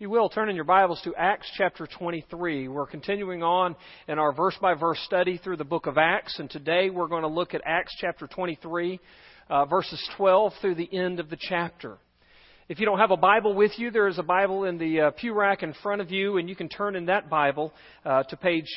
you will, turn in your Bibles to Acts chapter 23. We're continuing on in our verse-by-verse study through the book of Acts, and today we're going to look at Acts chapter 23, verses 12 through the end of the chapter. If you don't have a Bible with you, there is a Bible in the pew rack in front of you, and you can turn in that Bible to page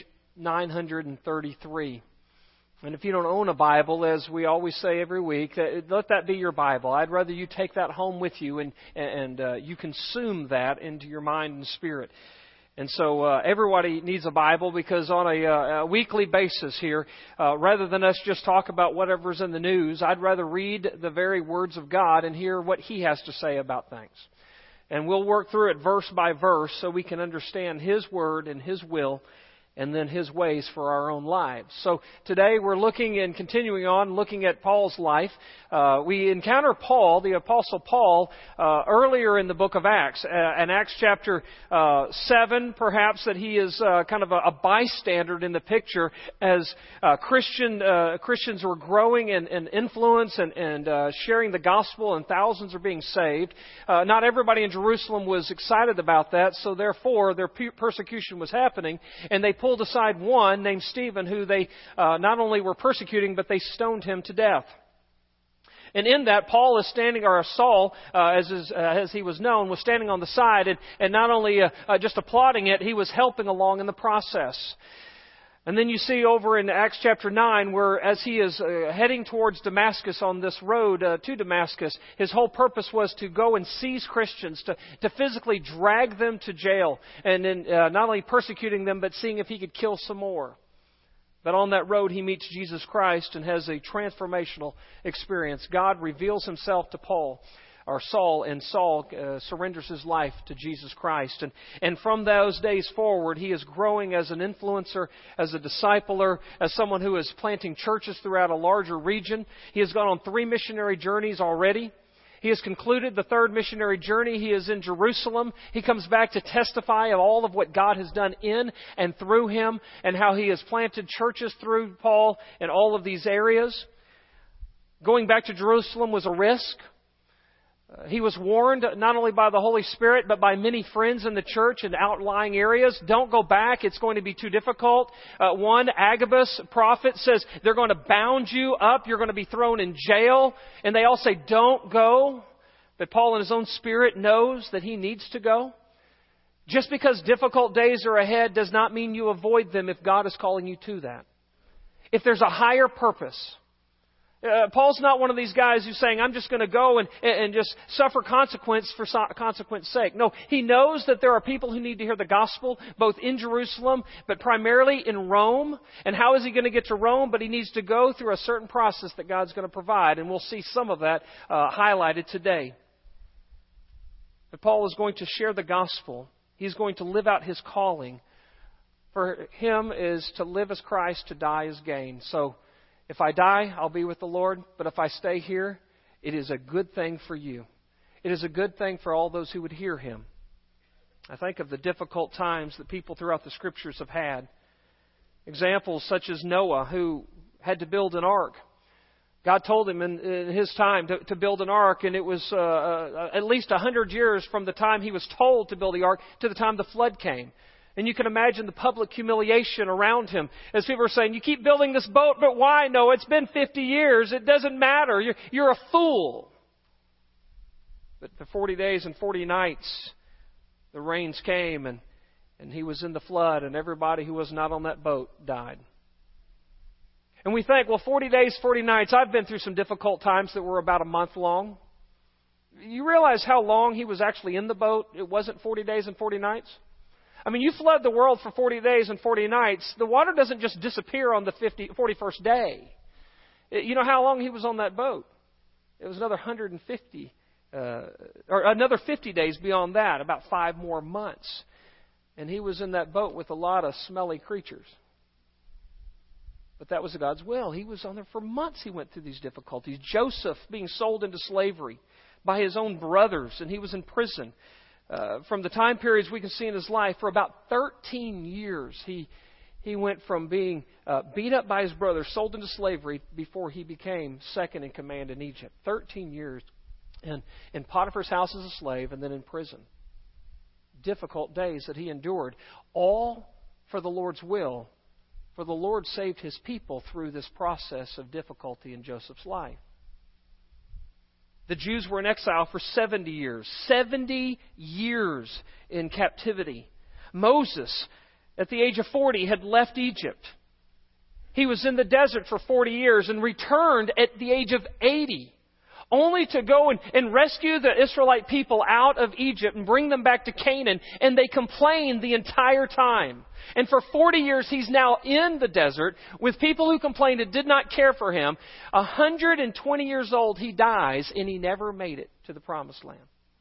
933. And if you don't own a Bible, as we always say every week, let that be your Bible. I'd rather you take that home with you and you consume that into your mind and spirit. And so everybody needs a Bible, because on a weekly basis here, rather than us just talk about whatever's in the news, I'd rather read the very words of God and hear what He has to say about things. And we'll work through it verse by verse so we can understand His Word and His will, and then His ways for our own lives. So today we're looking and continuing on looking at Paul's life. We encounter Paul, the Apostle Paul, earlier in the book of Acts. In Acts chapter 7, perhaps, that he is kind of a bystander in the picture as Christians were growing in influence and sharing the gospel, and thousands are being saved. Not everybody in Jerusalem was excited about that, so therefore their persecution was happening, and they pulled aside one named Stephen, who they not only were persecuting, but they stoned him to death. And in that, Paul is standing, or Saul, as he was known, was standing on the side, and not only just applauding it, he was helping along in the process. And then you see over in Acts chapter 9, where as he is heading towards Damascus on this road to Damascus, his whole purpose was to go and seize Christians, to physically drag them to jail, and then not only persecuting them, but seeing if he could kill some more. But on that road, he meets Jesus Christ and has a transformational experience. God reveals Himself to Saul, and Saul surrenders his life to Jesus Christ. And from those days forward, he is growing as an influencer, as a discipler, as someone who is planting churches throughout a larger region. He has gone on 3 missionary journeys already. He has concluded the 3rd missionary journey. He is in Jerusalem. He comes back to testify of all of what God has done in and through him, and how he has planted churches through Paul in all of these areas. Going back to Jerusalem was a risk. He was warned not only by the Holy Spirit, but by many friends in the church in outlying areas. Don't go back. It's going to be too difficult. One, Agabus, prophet, says they're going to bound you up. You're going to be thrown in jail. And they all say, don't go. But Paul in his own spirit knows that he needs to go. Just because difficult days are ahead does not mean you avoid them if God is calling you to that. If there's a higher purpose. Paul's not one of these guys who's saying, I'm just going to go and just suffer consequence for consequence sake. No, he knows that there are people who need to hear the gospel, both in Jerusalem, but primarily in Rome. And how is he going to get to Rome? But he needs to go through a certain process that God's going to provide. And we'll see some of that highlighted today. But Paul is going to share the gospel. He's going to live out his calling. For him is to live as Christ, to die as gain. So, if I die, I'll be with the Lord. But if I stay here, it is a good thing for you. It is a good thing for all those who would hear Him. I think of the difficult times that people throughout the Scriptures have had. Examples such as Noah, who had to build an ark. God told him in his time to build an ark, and it was at least 100 years from the time he was told to build the ark to the time the flood came. And you can imagine the public humiliation around him as people are saying, you keep building this boat, but why? No, it's been 50 years. It doesn't matter. You're a fool. But for 40 days and 40 nights, the rains came and he was in the flood, and everybody who was not on that boat died. And we think, well, 40 days, 40 nights. I've been through some difficult times that were about a month long. You realize how long he was actually in the boat? It wasn't 40 days and 40 nights. I mean, you flood the world for 40 days and 40 nights. The water doesn't just disappear on the 41st day. You know how long he was on that boat? It was another 150, or another 50 days beyond that, about 5 more months. And he was in that boat with a lot of smelly creatures. But that was God's will. He was on there for months. He went through these difficulties. Joseph being sold into slavery by his own brothers, and he was in prison. From the time periods we can see in his life, for about 13 years, he went from being beat up by his brothers, sold into slavery, before he became second in command in Egypt. 13 years in Potiphar's house as a slave, and then in prison. difficult days that he endured, all for the Lord's will. For the Lord saved His people through this process of difficulty in Joseph's life. The Jews were in exile for 70 years. 70 years in captivity. Moses, at the age of 40, had left Egypt. He was in the desert for 40 years and returned at the age of 80. Only to go and rescue the Israelite people out of Egypt and bring them back to Canaan. And they complained the entire time. And for 40 years, he's now in the desert with people who complained and did not care for him. 120 years old, he dies, and he never made it to the Promised Land.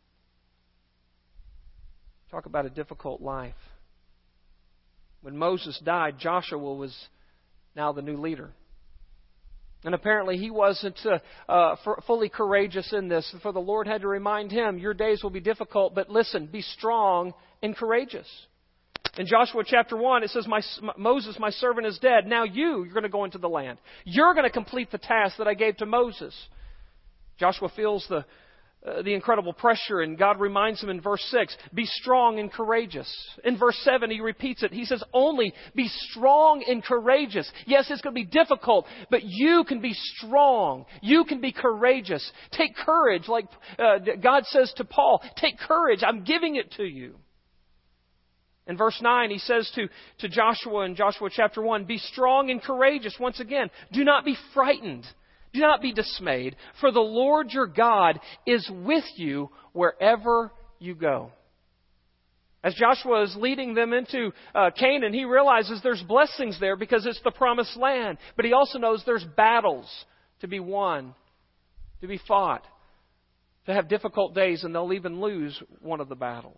Talk about a difficult life. When Moses died, Joshua was now the new leader. And apparently he wasn't fully courageous in this. For the Lord had to remind him, your days will be difficult, but listen, be strong and courageous. In Joshua chapter 1, it says, Moses, my servant, is dead. Now you're going to go into the land. You're going to complete the task that I gave to Moses. Joshua feels the incredible pressure, and God reminds him in verse 6, be strong and courageous. In verse 7, he repeats it. He says, only be strong and courageous. Yes, it's going to be difficult, but you can be strong. You can be courageous. Take courage, like God says to Paul, take courage. I'm giving it to you. In verse 9, he says to Joshua in Joshua chapter 1, be strong and courageous. Once again, do not be frightened. Do not be dismayed, for the Lord your God is with you wherever you go. As Joshua is leading them into Canaan, he realizes there's blessings there because it's the promised land. But he also knows there's battles to be won, to be fought, to have difficult days, and they'll even lose one of the battles.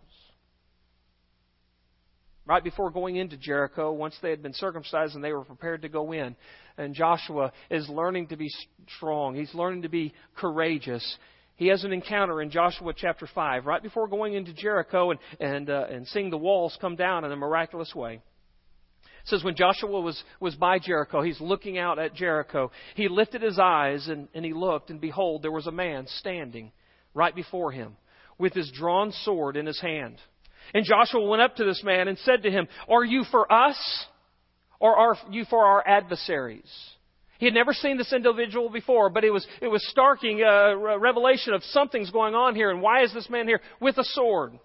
Right before going into Jericho, once they had been circumcised and they were prepared to go in, and Joshua is learning to be strong. He's learning to be courageous. He has an encounter in Joshua chapter 5, right before going into Jericho and seeing the walls come down in a miraculous way. It says when Joshua was by Jericho, he's looking out at Jericho. He lifted his eyes and he looked, and behold, there was a man standing right before him with his drawn sword in his hand. And Joshua went up to this man and said to him, are you for us or are you for our adversaries? He had never seen this individual before, but it was starking a revelation of something's going on here. And why is this man here with a sword?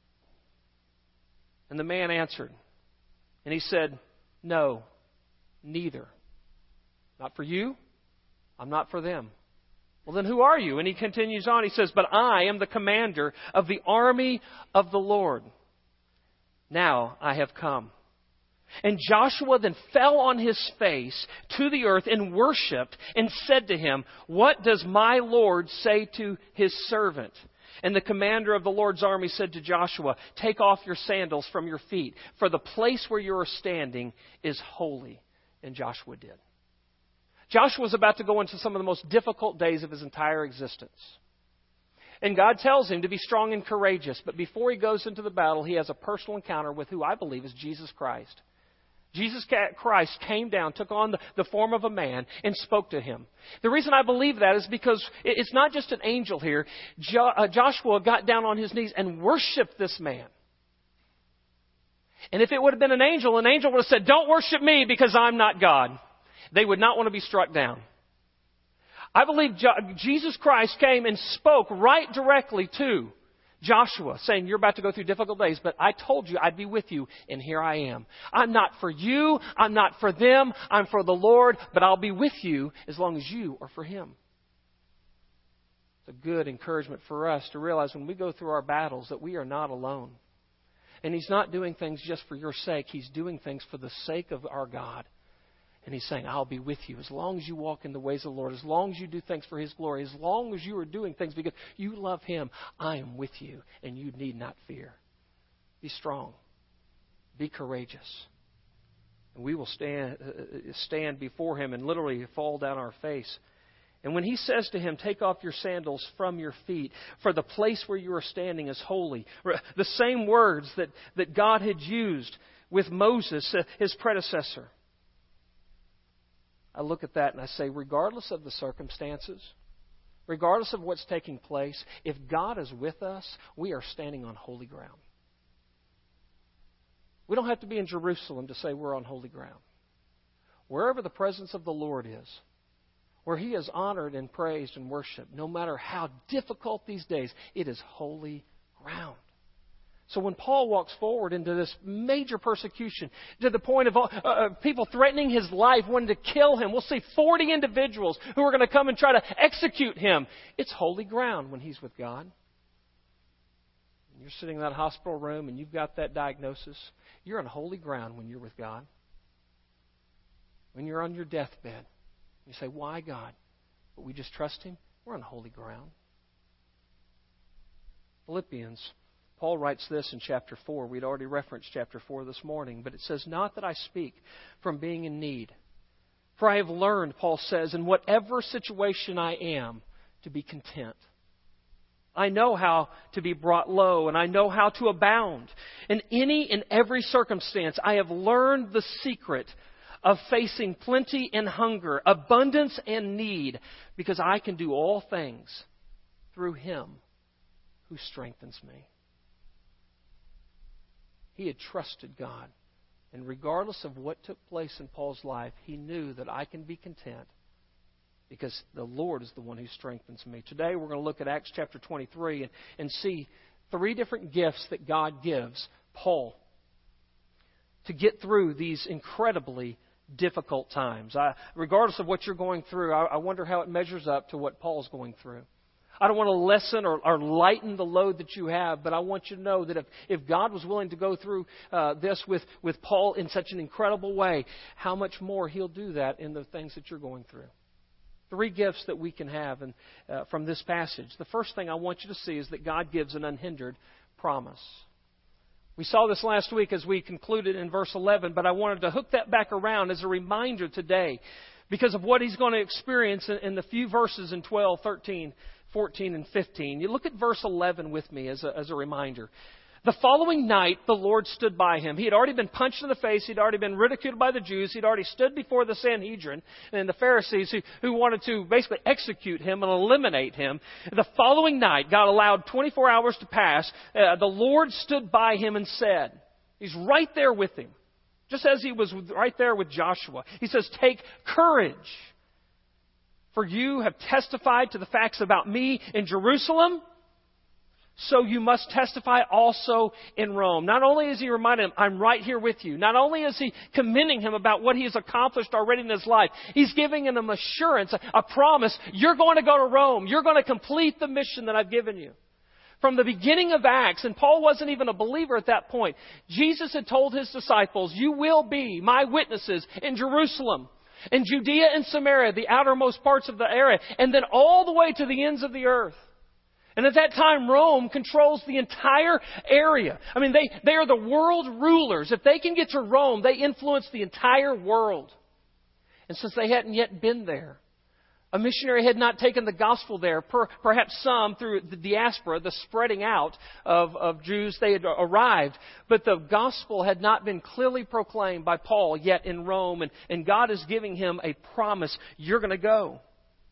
And the man answered, and he said, no, neither. Not for you, I'm not for them. Well, then who are you? And he continues on. He says, but I am the commander of the army of the Lord. Now I have come. And Joshua then fell on his face to the earth and worshipped and said to him, what does my Lord say to his servant? And the commander of the Lord's army said to Joshua, take off your sandals from your feet, for the place where you are standing is holy. And Joshua did. Joshua was about to go into some of the most difficult days of his entire existence. And God tells him to be strong and courageous. But before he goes into the battle, he has a personal encounter with who I believe is Jesus Christ. Jesus Christ came down, took on the form of a man, and spoke to him. The reason I believe that is because it's not just an angel here. Joshua got down on his knees and worshiped this man. And if it would have been an angel would have said, don't worship me because I'm not God. They would not want to be struck down. I believe Jesus Christ came and spoke right directly to Joshua, saying, you're about to go through difficult days, but I told you I'd be with you, and here I am. I'm not for you, I'm not for them, I'm for the Lord, but I'll be with you as long as you are for Him. It's a good encouragement for us to realize when we go through our battles that we are not alone. And He's not doing things just for your sake. He's doing things for the sake of our God. And He's saying, I'll be with you as long as you walk in the ways of the Lord, as long as you do things for His glory, as long as you are doing things because you love Him, I am with you, and you need not fear. Be strong. Be courageous. And we will stand before Him and literally fall down our face. And when He says to him, take off your sandals from your feet, for the place where you are standing is holy. The same words that God had used with Moses, his predecessor. I look at that and I say, regardless of the circumstances, regardless of what's taking place, if God is with us, we are standing on holy ground. We don't have to be in Jerusalem to say we're on holy ground. Wherever the presence of the Lord is, where He is honored and praised and worshiped, no matter how difficult these days, it is holy ground. So when Paul walks forward into this major persecution, to the point of people threatening his life, wanting to kill him, we'll see 40 individuals who are going to come and try to execute him. It's holy ground when he's with God. You're sitting in that hospital room and you've got that diagnosis. You're on holy ground when you're with God. When you're on your deathbed, you say, why God? But we just trust Him. We're on holy ground. Philippians, Paul writes this in chapter 4. We'd already referenced chapter 4 this morning. But it says, not that I speak from being in need. For I have learned, Paul says, in whatever situation I am, to be content. I know how to be brought low, and I know how to abound. In any and every circumstance, I have learned the secret of facing plenty and hunger, abundance and need, because I can do all things through Him who strengthens me. He had trusted God, and regardless of what took place in Paul's life, he knew that I can be content because the Lord is the one who strengthens me. Today we're going to look at Acts chapter 23 and see 3 different gifts that God gives Paul to get through these incredibly difficult times. Regardless of what you're going through, I wonder how it measures up to what Paul's going through. I don't want to lessen or lighten the load that you have, but I want you to know that if God was willing to go through this with Paul in such an incredible way, how much more He'll do that in the things that you're going through. 3 gifts that we can have from this passage. The first thing I want you to see is that God gives an unhindered promise. We saw this last week as we concluded in verse 11, but I wanted to hook that back around as a reminder today because of what he's going to experience in the few verses in 12, 13, 14, and 15. You look at verse 11 with me as a reminder. The following night, the Lord stood by him. He had already been punched in the face. He'd already been ridiculed by the Jews. He'd already stood before the Sanhedrin and the Pharisees who wanted to basically execute him and eliminate him. The following night, God allowed 24 hours to pass. The Lord stood by him and said, He's right there with him, just as He was right there with Joshua. He says, take courage, for you have testified to the facts about me in Jerusalem. So you must testify also in Rome. Not only is he reminding him, I'm right here with you. Not only is he commending him about what he has accomplished already in his life, he's giving him assurance, a promise. You're going to go to Rome. You're going to complete the mission that I've given you. From the beginning of Acts, and Paul wasn't even a believer at that point, Jesus had told His disciples, you will be my witnesses in Jerusalem, in Judea and Samaria, the outermost parts of the area, and then all the way to the ends of the earth. And at that time, Rome controls the entire area. I mean, they are the world rulers. If they can get to Rome, they influence the entire world. And since they hadn't yet been there, a missionary had not taken the gospel there. Perhaps some, through the diaspora, the spreading out of Jews, they had arrived. But the gospel had not been clearly proclaimed by Paul yet in Rome. And God is giving him a promise. You're going to go.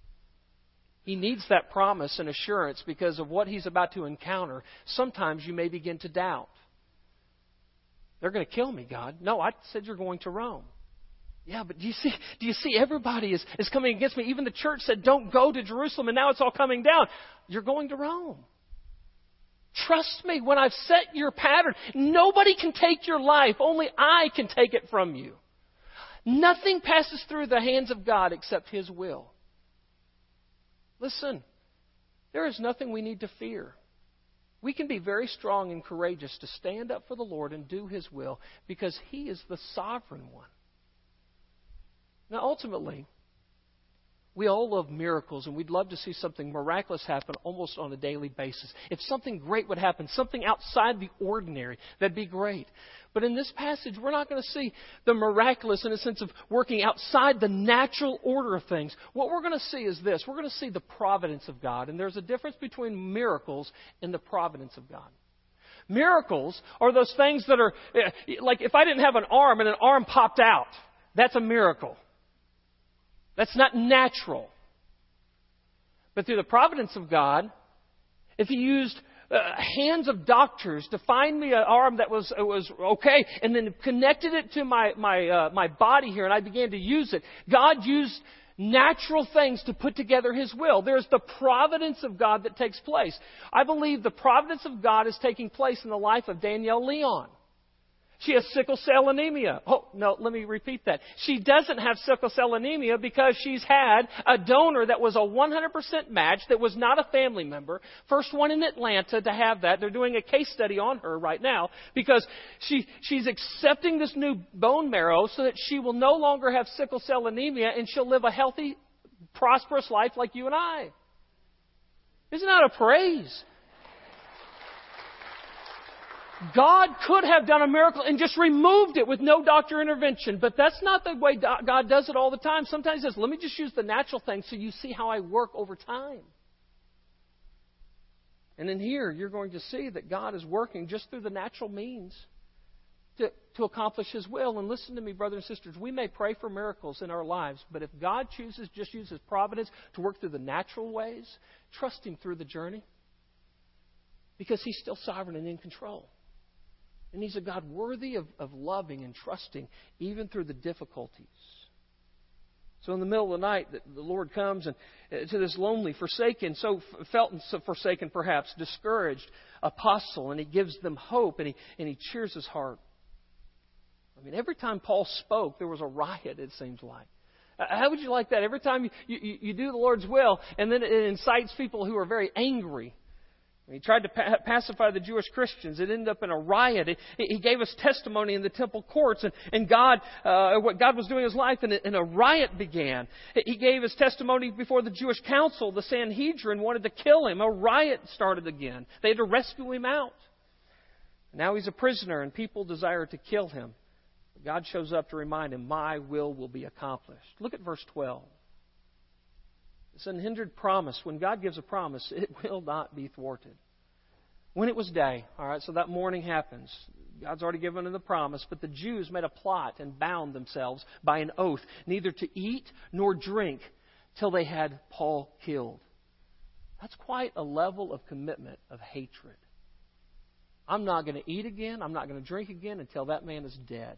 He needs that promise and assurance because of what he's about to encounter. Sometimes you may begin to doubt. They're going to kill me, God. No, I said you're going to Rome. Yeah, but do you see everybody is coming against me? Even the church said don't go to Jerusalem, and now it's all coming down. You're going to Rome. Trust me, when I've set your pattern, nobody can take your life. Only I can take it from you. Nothing passes through the hands of God except His will. Listen, there is nothing we need to fear. We can be very strong and courageous to stand up for the Lord and do His will because He is the sovereign one. Now, ultimately, we all love miracles, and we'd love to see something miraculous happen almost on a daily basis. If something great would happen, something outside the ordinary, that'd be great. But in this passage, we're not going to see the miraculous in a sense of working outside the natural order of things. What we're going to see is this. We're going to see the providence of God. And there's a difference between miracles and the providence of God. Miracles are those things that are, like if I didn't have an arm and an arm popped out, that's a miracle. That's not natural. But through the providence of God, if He used hands of doctors to find me an arm that was okay, and then connected it to my body here, and I began to use it. God used natural things to put together His will. There's the providence of God that takes place. I believe the providence of God is taking place in the life of Danielle Leon. She has sickle cell anemia. Oh, no, let me repeat that. She doesn't have sickle cell anemia because she's had a donor that was a 100% match, that was not a family member. First one in Atlanta to have that. They're doing a case study on her right now because she's accepting this new bone marrow so that she will no longer have sickle cell anemia and she'll live a healthy, prosperous life like you and I. Isn't that a praise? God could have done a miracle and just removed it with no doctor intervention. But that's not the way God does it all the time. Sometimes He says, let me just use the natural thing so you see how I work over time. And in here, you're going to see that God is working just through the natural means to accomplish His will. And listen to me, brothers and sisters, we may pray for miracles in our lives, but if God chooses, just use His providence to work through the natural ways, trust Him through the journey. Because He's still sovereign and in control. And He's a God worthy of loving and trusting, even through the difficulties. So in the middle of the night, the Lord comes and to this lonely, forsaken, forsaken perhaps, discouraged apostle, and He gives them hope, and he cheers his heart. I mean, every time Paul spoke, there was a riot, it seems like. How would you like that? Every time you do the Lord's will, and then it incites people who are very angry. He tried to pacify the Jewish Christians. It ended up in a riot. He gave us testimony in the temple courts, and God, what God was doing in his life, and a riot began. He gave his testimony before the Jewish council. The Sanhedrin wanted to kill him. A riot started again. They had to rescue him out. Now he's a prisoner, and people desire to kill him. God shows up to remind him, my will be accomplished. Look at verse 12. It's an unhindered promise. When God gives a promise, it will not be thwarted. When it was day, all right, so that morning happens. God's already given them the promise, but the Jews made a plot and bound themselves by an oath, neither to eat nor drink till they had Paul killed. That's quite a level of commitment of hatred. I'm not going to eat again, I'm not going to drink again until that man is dead.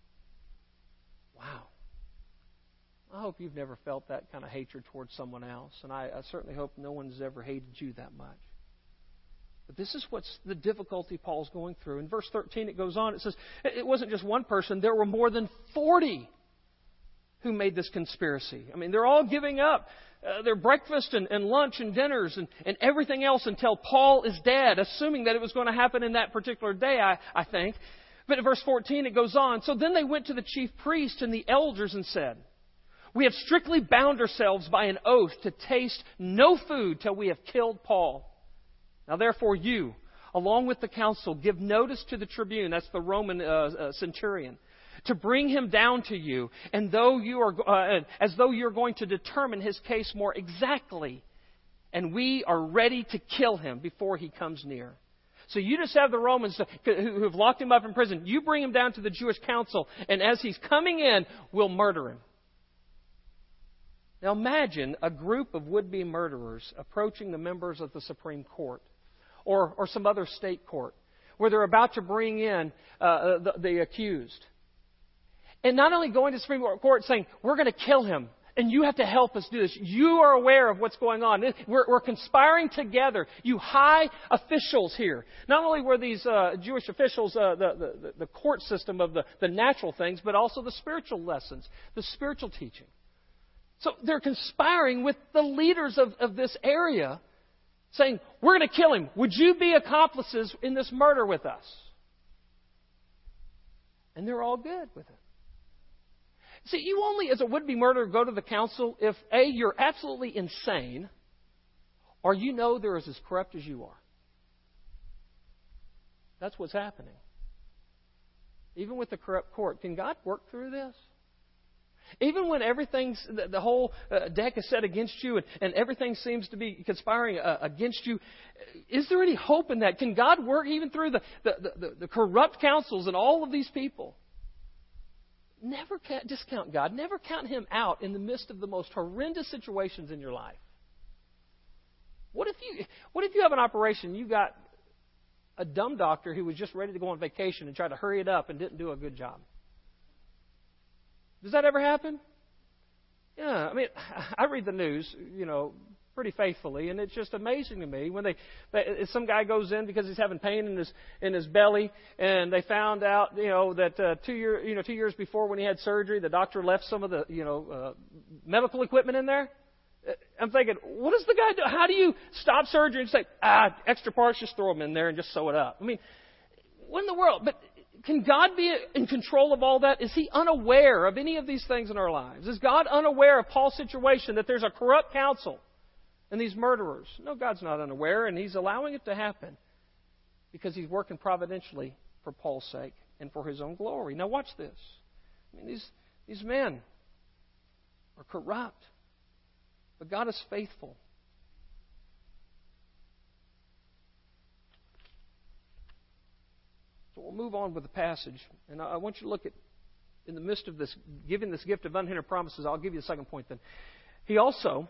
Wow. I hope you've never felt that kind of hatred towards someone else. And I certainly hope no one's ever hated you that much. But this is what's the difficulty Paul's going through. In verse 13 it goes on. It says, it wasn't just one person. There were more than 40 who made this conspiracy. I mean, they're all giving up their breakfast and lunch and dinners and everything else until Paul is dead, assuming that it was going to happen in that particular day, I think. But in verse 14 it goes on. So then they went to the chief priest and the elders and said, we have strictly bound ourselves by an oath to taste no food till we have killed Paul. Now therefore you, along with the council, give notice to the tribune, that's the Roman centurion, to bring him down to you, and as though you're going to determine his case more exactly. And we are ready to kill him before he comes near. So you just have the Romans who have locked him up in prison. You bring him down to the Jewish council, and as he's coming in, we'll murder him. Now imagine a group of would-be murderers approaching the members of the Supreme Court or some other state court where they're about to bring in the accused. And not only going to the Supreme Court saying, we're going to kill him and you have to help us do this. You are aware of what's going on. We're conspiring together. You high officials here. Not only were these Jewish officials the court system of the natural things, but also the spiritual lessons, the spiritual teaching. So they're conspiring with the leaders of this area, saying, we're going to kill him. Would you be accomplices in this murder with us? And they're all good with it. See, you only, as a would-be murderer, go to the council if, A, you're absolutely insane, or you know they're as corrupt as you are. That's what's happening. Even with the corrupt court, can God work through this? Even when the whole deck is set against you and everything seems to be conspiring against you, is there any hope in that? Can God work even through the corrupt councils and all of these people? Never discount God. Never count Him out in the midst of the most horrendous situations in your life. What if you have an operation, you got a dumb doctor who was just ready to go on vacation and tried to hurry it up and didn't do a good job. Does that ever happen? Yeah, I mean, I read the news, pretty faithfully, and it's just amazing to me when some guy goes in because he's having pain in his belly, and they found out, that 2 years before when he had surgery, the doctor left some of the medical equipment in there. I'm thinking, what does the guy do? How do you stop surgery and say, extra parts, just throw them in there and just sew it up? I mean, what in the world? But can God be in control of all that? Is He unaware of any of these things in our lives? Is God unaware of Paul's situation, that there's a corrupt council and these murderers? No, God's not unaware, and He's allowing it to happen because He's working providentially for Paul's sake and for His own glory. Now watch this. I mean, these men are corrupt, but God is faithful. So we'll move on with the passage. And I want you to look at, in the midst of this, giving this gift of unhindered promises, I'll give you the second point then. He also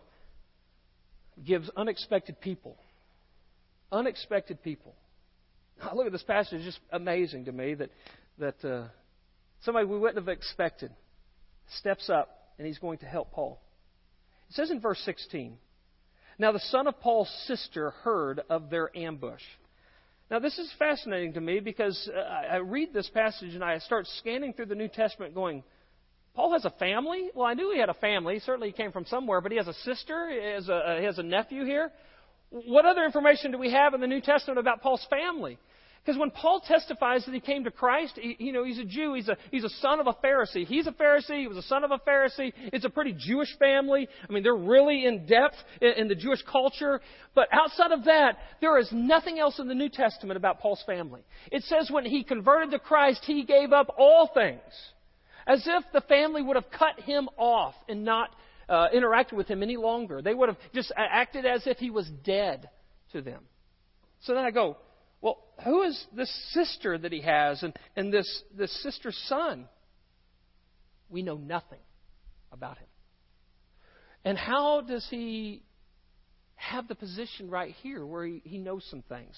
gives unexpected people. Unexpected people. Now, look at this passage. It's just amazing to me that somebody we wouldn't have expected steps up and he's going to help Paul. It says in verse 16, "Now the son of Paul's sister heard of their ambush." Now, this is fascinating to me because I read this passage and I start scanning through the New Testament going, Paul has a family? Well, I knew he had a family. Certainly he came from somewhere, but he has a sister. He has a nephew here. What other information do we have in the New Testament about Paul's family? Because when Paul testifies that he came to Christ, he's a Jew. He's a son of a Pharisee. He's a Pharisee. He was a son of a Pharisee. It's a pretty Jewish family. I mean, they're really in depth in the Jewish culture. But outside of that, there is nothing else in the New Testament about Paul's family. It says when he converted to Christ, he gave up all things. As if the family would have cut him off and not interacted with him any longer. They would have just acted as if he was dead to them. So then I go, well, who is this sister that he has and this sister's son? We know nothing about him. And how does he have the position right here where he knows some things?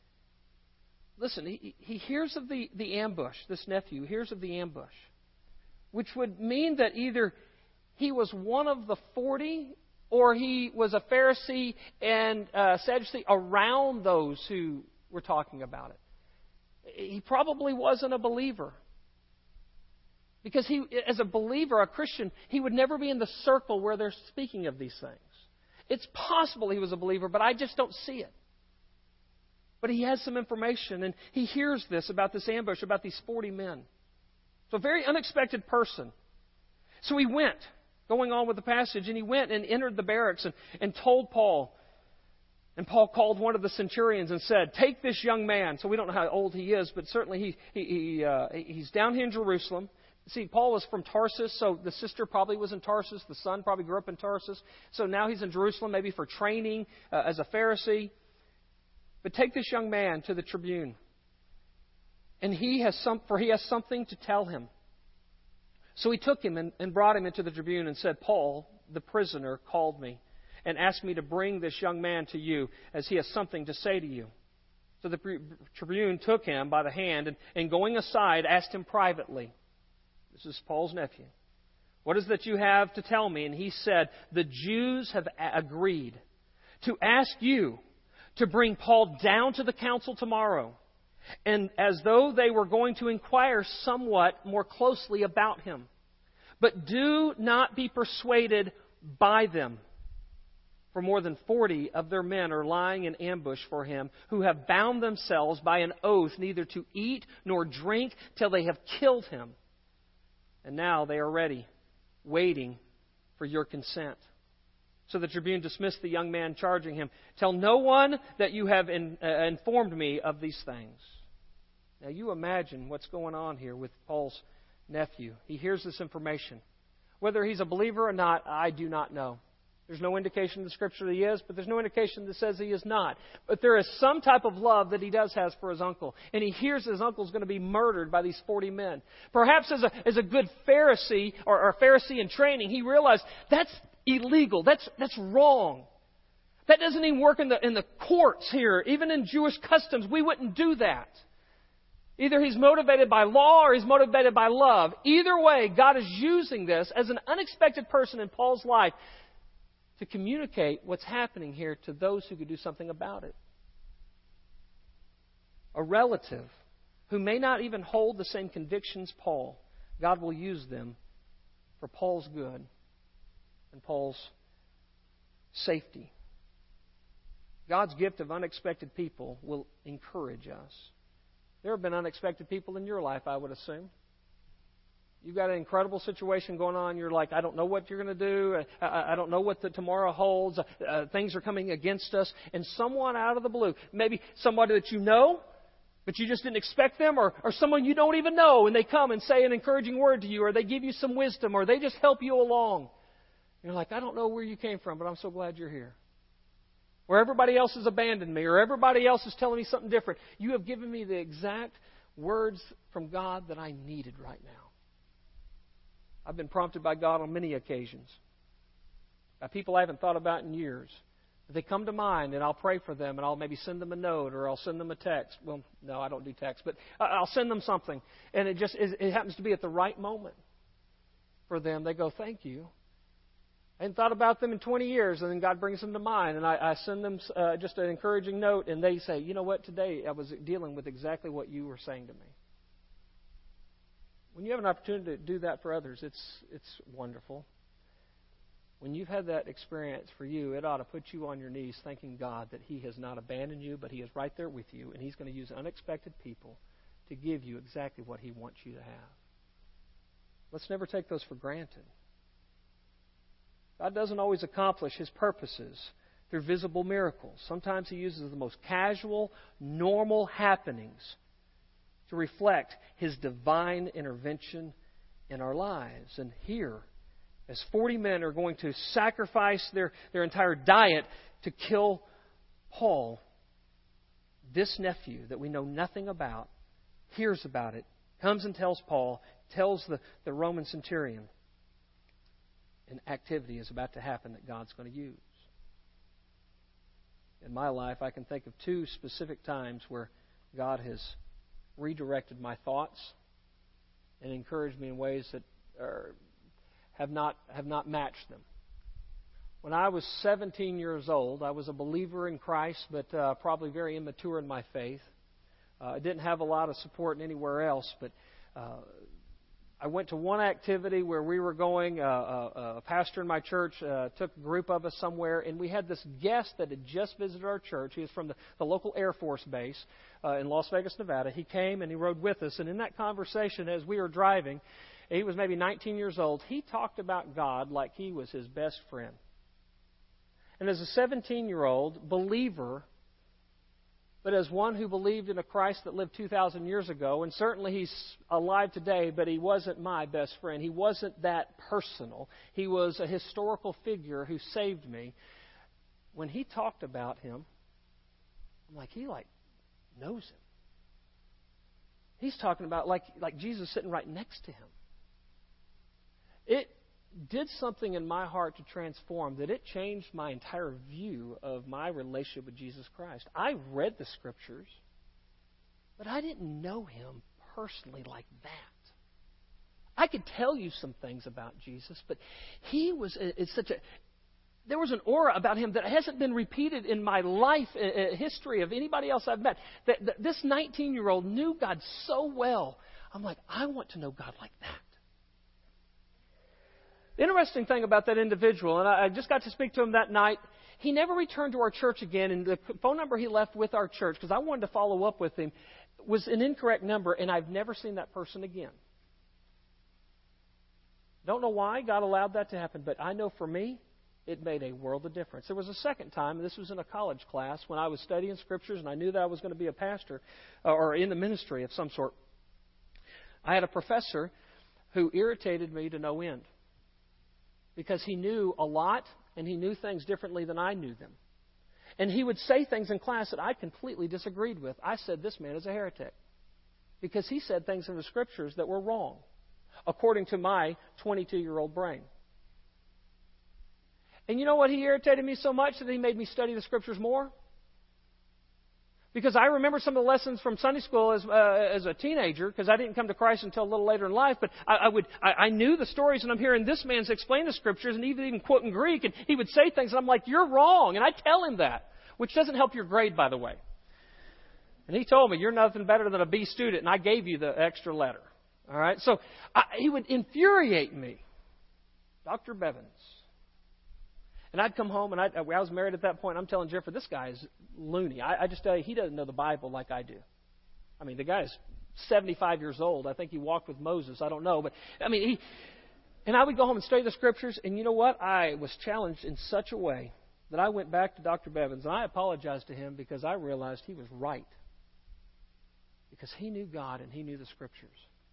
Listen, he hears of the ambush. This nephew hears of the ambush, which would mean that either he was one of the 40 or he was a Pharisee and Sadducee around those who were talking about it. He probably wasn't a believer. Because he, as a believer, a Christian, he would never be in the circle where they're speaking of these things. It's possible he was a believer, but I just don't see it. But he has some information, and he hears this about this ambush, about these 40 men. So a very unexpected person. So he went, going on with the passage, and he went and entered the barracks and told Paul. And Paul called one of the centurions and said, "Take this young man." So we don't know how old he is, but certainly he's down here in Jerusalem. See, Paul was from Tarsus, so the sister probably was in Tarsus. The son probably grew up in Tarsus. So now he's in Jerusalem, maybe for training as a Pharisee. But take this young man to the tribune. And he has something to tell him. So he took him and brought him into the tribune and said, "Paul, the prisoner, called me and asked me to bring this young man to you as he has something to say to you." So the tribune took him by the hand and going aside, asked him privately. This is Paul's nephew. "What is that you have to tell me?" And he said, "The Jews have agreed to ask you to bring Paul down to the council tomorrow, and as though they were going to inquire somewhat more closely about him. But do not be persuaded by them. For more than 40 of their men are lying in ambush for him, who have bound themselves by an oath neither to eat nor drink till they have killed him. And now they are ready, waiting for your consent." So the tribune dismissed the young man, charging him, "Tell no one that you have informed me of these things." Now you imagine what's going on here with Paul's nephew. He hears this information. Whether he's a believer or not, I do not know. There's no indication in the Scripture that he is, but there's no indication that says he is not. But there is some type of love that he does have for his uncle. And he hears his uncle is going to be murdered by these 40 men. Perhaps as a good Pharisee or a Pharisee in training, he realized that's illegal. That's wrong. That doesn't even work in the courts here. Even in Jewish customs, we wouldn't do that. Either he's motivated by law or he's motivated by love. Either way, God is using this as an unexpected person in Paul's life to communicate what's happening here to those who could do something about it. A relative who may not even hold the same convictions Paul, God will use them for Paul's good and Paul's safety. God's gift of unexpected people will encourage us. There have been unexpected people in your life, I would assume. You've got an incredible situation going on. You're like, I don't know what you're going to do. I don't know what tomorrow holds. Things are coming against us. And someone out of the blue, maybe somebody that you know, but you just didn't expect them, or someone you don't even know, and they come and say an encouraging word to you, or they give you some wisdom, or they just help you along. You're like, I don't know where you came from, but I'm so glad you're here. Where everybody else has abandoned me, or everybody else is telling me something different. You have given me the exact words from God that I needed right now. I've been prompted by God on many occasions. By people I haven't thought about in years. They come to mind, and I'll pray for them, and I'll maybe send them a note, or I'll send them a text. Well, no, I don't do text, but I'll send them something. And it happens to be at the right moment for them. They go, thank you. I hadn't thought about them in 20 years, and then God brings them to mind, and I send them just an encouraging note, and they say, you know what, today I was dealing with exactly what you were saying to me. When you have an opportunity to do that for others, it's wonderful. When you've had that experience for you, it ought to put you on your knees thanking God that He has not abandoned you, but He is right there with you, and He's going to use unexpected people to give you exactly what He wants you to have. Let's never take those for granted. God doesn't always accomplish His purposes through visible miracles. Sometimes He uses the most casual, normal happenings to reflect His divine intervention in our lives. And here, as 40 men are going to sacrifice their entire diet to kill Paul, this nephew that we know nothing about hears about it, comes and tells Paul, tells the Roman centurion, an activity is about to happen that God's going to use. In my life, I can think of two specific times where God has redirected my thoughts and encouraged me in ways that have not matched them. When I was 17 years old, I was a believer in Christ, but probably very immature in my faith. I didn't have a lot of support anywhere else, but I went to one activity where we were going. A pastor in my church took a group of us somewhere, and we had this guest that had just visited our church. He was from the local Air Force base in Las Vegas, Nevada. He came and he rode with us, and in that conversation, as we were driving, he was maybe 19 years old. He talked about God like He was his best friend. And as a 17-year-old believer, but as one who believed in a Christ that lived 2,000 years ago, and certainly He's alive today, but He wasn't my best friend. He wasn't that personal. He was a historical figure who saved me. When he talked about Him, I'm like, he knows Him. He's talking about like Jesus sitting right next to him. It did something in my heart to transform that it changed my entire view of my relationship with Jesus Christ. I read the Scriptures, but I didn't know Him personally like that. I could tell you some things about Jesus, but He was there was an aura about Him that hasn't been repeated in my life history of anybody else I've met. This 19-year-old knew God so well. I'm like, I want to know God like that. The interesting thing about that individual, and I just got to speak to him that night, he never returned to our church again, and the phone number he left with our church, because I wanted to follow up with him, was an incorrect number, and I've never seen that person again. Don't know why God allowed that to happen, but I know for me, it made a world of difference. There was a second time, and this was in a college class, when I was studying Scriptures, and I knew that I was going to be a pastor, or in the ministry of some sort. I had a professor who irritated me to no end, because he knew a lot, and he knew things differently than I knew them. And he would say things in class that I completely disagreed with. I said, this man is a heretic, because he said things in the Scriptures that were wrong, according to my 22-year-old brain. And you know what? He irritated me so much that he made me study the Scriptures more. Because I remember some of the lessons from Sunday school as a teenager, because I didn't come to Christ until a little later in life. But I knew the stories, and I'm hearing this man explain the Scriptures, and even quoting Greek, and he would say things, and I'm like, "You're wrong," and I tell him that, which doesn't help your grade, by the way. And he told me, "You're nothing better than a B student," and I gave you the extra letter. All right, so he would infuriate me, Dr. Bevins. And I'd come home, and I was married at that point. I'm telling Jeffrey, this guy is loony. I just tell you, he doesn't know the Bible like I do. I mean, the guy is 75 years old. I think he walked with Moses. I don't know. But, I mean, and I would go home and study the Scriptures. And you know what? I was challenged in such a way that I went back to Dr. Bevins, and I apologized to him because I realized he was right. Because he knew God and he knew the Scriptures.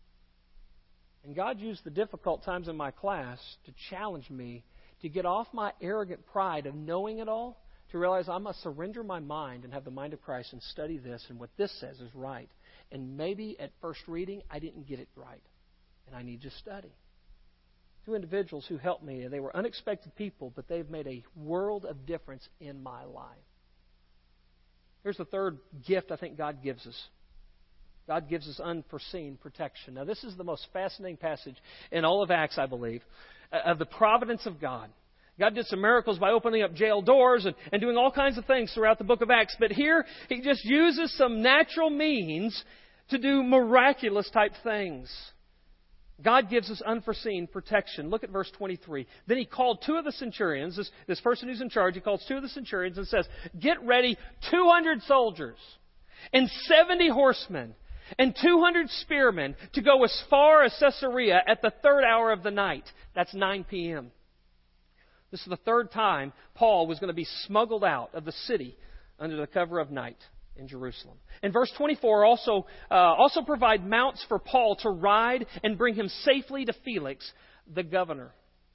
And God used the difficult times in my class to challenge me to get off my arrogant pride of knowing it all, to realize I must surrender my mind and have the mind of Christ and study this, and what this says is right. And maybe at first reading, I didn't get it right, and I need to study. Two individuals who helped me, and they were unexpected people, but they've made a world of difference in my life. Here's the third gift I think God gives us. God gives us unforeseen protection. Now, this is the most fascinating passage in all of Acts, I believe, of the providence of God. God did some miracles by opening up jail doors and doing all kinds of things throughout the book of Acts. But here, He just uses some natural means to do miraculous type things. God gives us unforeseen protection. Look at verse 23. Then He called two of the centurions, this person who's in charge, He calls two of the centurions and says, "Get ready 200 soldiers and 70 horsemen and 200 spearmen to go as far as Caesarea at the third hour of the night." That's 9 p.m. This is the third time Paul was going to be smuggled out of the city under the cover of night in Jerusalem. And verse 24 also provide mounts for Paul to ride and bring him safely to Felix, the governor.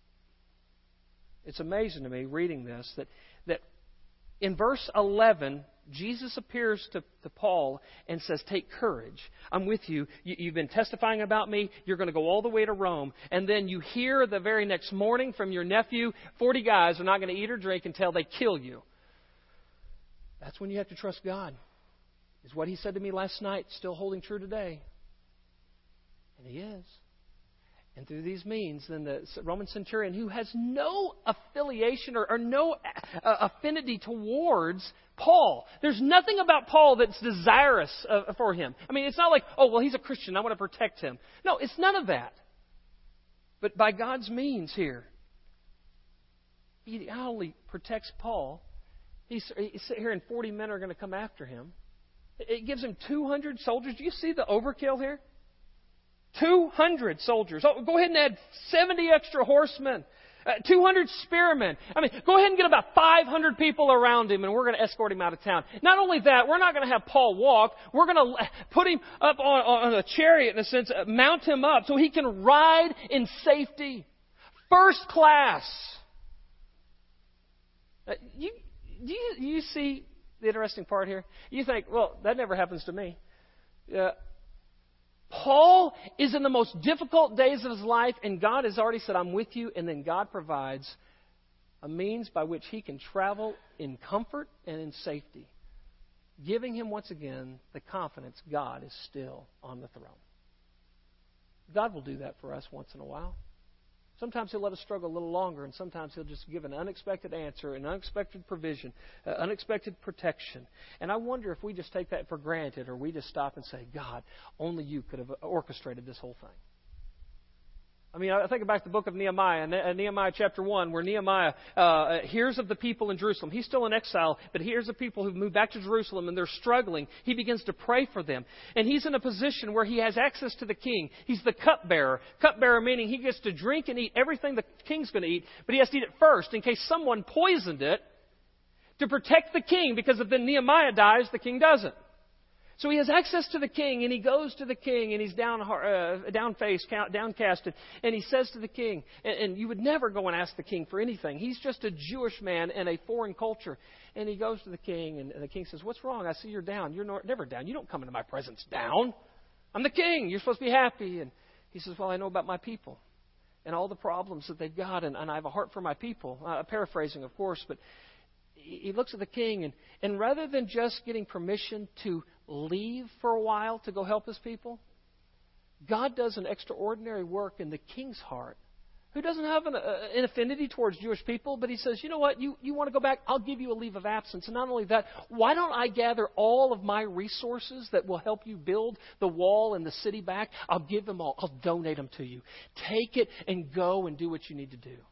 It's amazing to me reading this that in verse 11, Jesus appears to Paul and says, "Take courage. I'm with you. You've been testifying about me. You're going to go all the way to Rome." And then you hear the very next morning from your nephew, 40 guys are not going to eat or drink until they kill you. That's when you have to trust God. Is what He said to me last night still holding true today? And He is. And through these means, then the Roman centurion, who has no affiliation or no affinity towards Paul. There's nothing about Paul that's desirous for him. I mean, it's not like, "Oh, well, he's a Christian, I want to protect him." No, it's none of that. But by God's means here, He not only protects Paul, he's hearing 40 men are going to come after him. It gives him 200 soldiers. Do you see the overkill here? 200 soldiers. Oh, go ahead and add 70 extra horsemen. 200 spearmen. I mean, go ahead and get about 500 people around him, and we're going to escort him out of town. Not only that, we're not going to have Paul walk. We're going to put him up on a chariot, in a sense, mount him up so he can ride in safety. First class. You see the interesting part here? You think, well, that never happens to me. Paul is in the most difficult days of his life, and God has already said, "I'm with you," and then God provides a means by which he can travel in comfort and in safety, giving him once again the confidence God is still on the throne. God will do that for us once in a while. Sometimes He'll let us struggle a little longer, and sometimes He'll just give an unexpected answer, an unexpected provision, unexpected protection. And I wonder if we just take that for granted, or we just stop and say, "God, only You could have orchestrated this whole thing." I mean, I think back to the book of Nehemiah, Nehemiah chapter 1, where Nehemiah hears of the people in Jerusalem. He's still in exile, but he hears of people who've moved back to Jerusalem and they're struggling. He begins to pray for them. And he's in a position where he has access to the king. He's the cupbearer. Cupbearer meaning he gets to drink and eat everything the king's going to eat, but he has to eat it first in case someone poisoned it to protect the king, because if then Nehemiah dies, the king doesn't. So he has access to the king, and he goes to the king, and he's downcast, and he says to the king, and you would never go and ask the king for anything. He's just a Jewish man in a foreign culture. And he goes to the king, and the king says, "What's wrong? I see you're down. You're never down. You don't come into my presence down. I'm the king. You're supposed to be happy." And he says, "Well, I know about my people." and all the problems that they've got, and I have a heart for my people. Paraphrasing, of course, but he looks at the king, and rather than just getting permission to leave for a while to go help his people, God does an extraordinary work in the king's heart, who doesn't have an affinity towards Jewish people, but he says, you know what, you want to go back? I'll give you a leave of absence. And not only that, why don't I gather all of my resources that will help you build the wall and the city back? I'll give them all. I'll donate them to you. Take it and go and do what you need to do.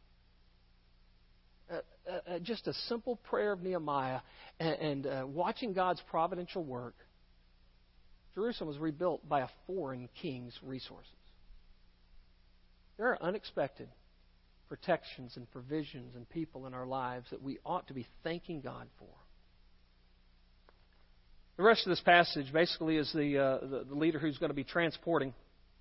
Just a simple prayer of Nehemiah and watching God's providential work. Jerusalem was rebuilt by a foreign king's resources. There are unexpected protections and provisions and people in our lives that we ought to be thanking God for. The rest of this passage basically is the leader who's going to be transporting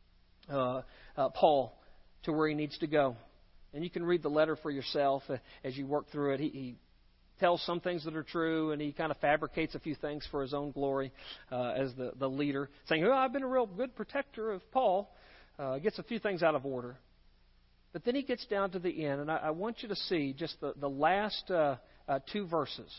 Paul to where he needs to go. And you can read the letter for yourself as you work through it. He tells some things that are true, and he kind of fabricates a few things for his own glory as the leader, saying, oh, I've been a real good protector of Paul. Gets a few things out of order. But then he gets down to the end, and I want you to see just the last two verses.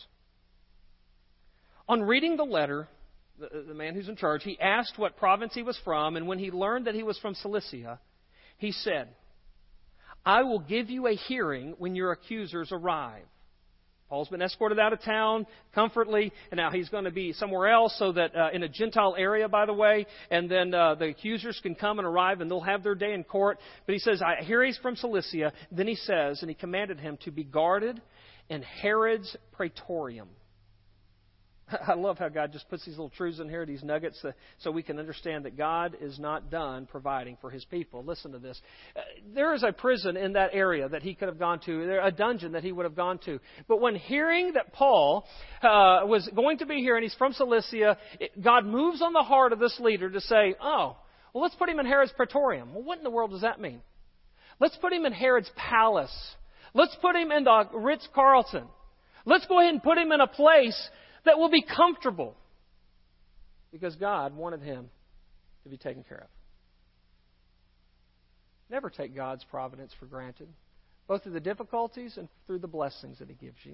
On reading the letter, the man who's in charge, he asked what province he was from, and when he learned that he was from Cilicia, he said, I will give you a hearing when your accusers arrive. Paul's been escorted out of town comfortably, and now he's going to be somewhere else, so that in a Gentile area, by the way, and then the accusers can come and arrive, and they'll have their day in court. But he says, I hear he's from Cilicia. Then he says, and he commanded him to be guarded in Herod's praetorium. I love how God just puts these little truths in here, these nuggets, so we can understand that God is not done providing for His people. Listen to this. There is a prison in that area that he could have gone to, a dungeon that he would have gone to. But when hearing that Paul was going to be here and he's from Cilicia, God moves on the heart of this leader to say, oh, well, let's put him in Herod's praetorium. Well, what in the world does that mean? Let's put him in Herod's palace. Let's put him in the Ritz-Carlton. Let's go ahead and put him in a place that will be comfortable, because God wanted him to be taken care of. Never take God's providence for granted, both through the difficulties and through the blessings that He gives you.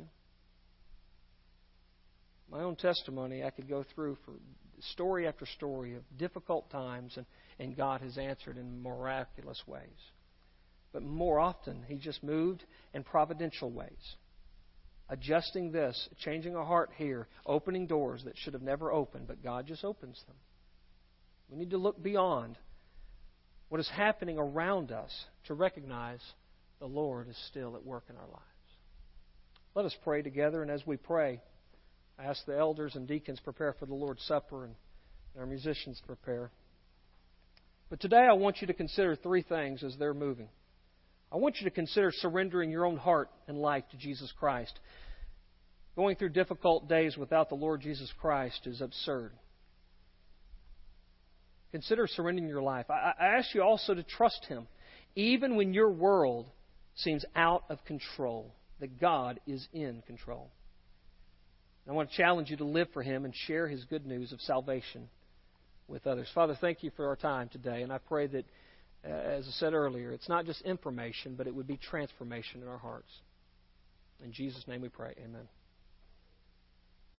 My own testimony, I could go through for story after story of difficult times, and God has answered in miraculous ways. But more often, He just moved in providential ways. Adjusting this, changing a heart here, opening doors that should have never opened, but God just opens them. We need to look beyond what is happening around us to recognize the Lord is still at work in our lives. Let us pray together, and as we pray, I ask the elders and deacons prepare for the Lord's Supper, and our musicians prepare. But today I want you to consider three things as they're moving. I want you to consider surrendering your own heart and life to Jesus Christ. Going through difficult days without the Lord Jesus Christ is absurd. Consider surrendering your life. I ask you also to trust Him, even when your world seems out of control, that God is in control. I want to challenge you to live for Him and share His good news of salvation with others. Father, thank you for our time today, and I pray that as I said earlier, it's not just information, but it would be transformation in our hearts. In Jesus' name we pray. Amen.